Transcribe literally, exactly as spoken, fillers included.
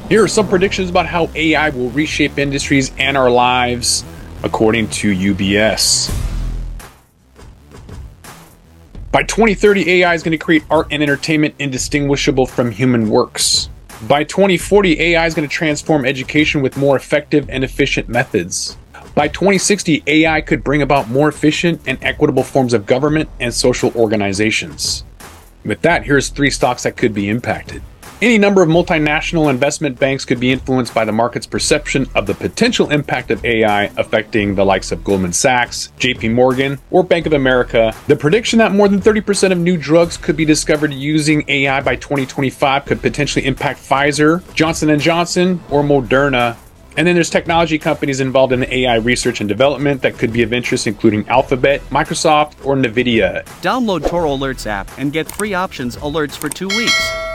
Here are some predictions about how A I will reshape industries and our lives, according to U B S. By twenty thirty, A I is going to create art and entertainment indistinguishable from human works. By twenty forty, A I is going to transform education with more effective and efficient methods. By twenty sixty, A I could bring about more efficient and equitable forms of government and social organizations. With that, here's three stocks that could be impacted. Any number of multinational investment banks could be influenced by the market's perception of the potential impact of A I affecting the likes of Goldman Sachs, J P Morgan, or Bank of America. The prediction that more than thirty percent of new drugs could be discovered using A I by twenty twenty-five could potentially impact Pfizer, Johnson and Johnson, or Moderna. And then there's technology companies involved in the A I research and development that could be of interest, including Alphabet, Microsoft, or NVIDIA. Download Toro Alerts app and get free options alerts for two weeks.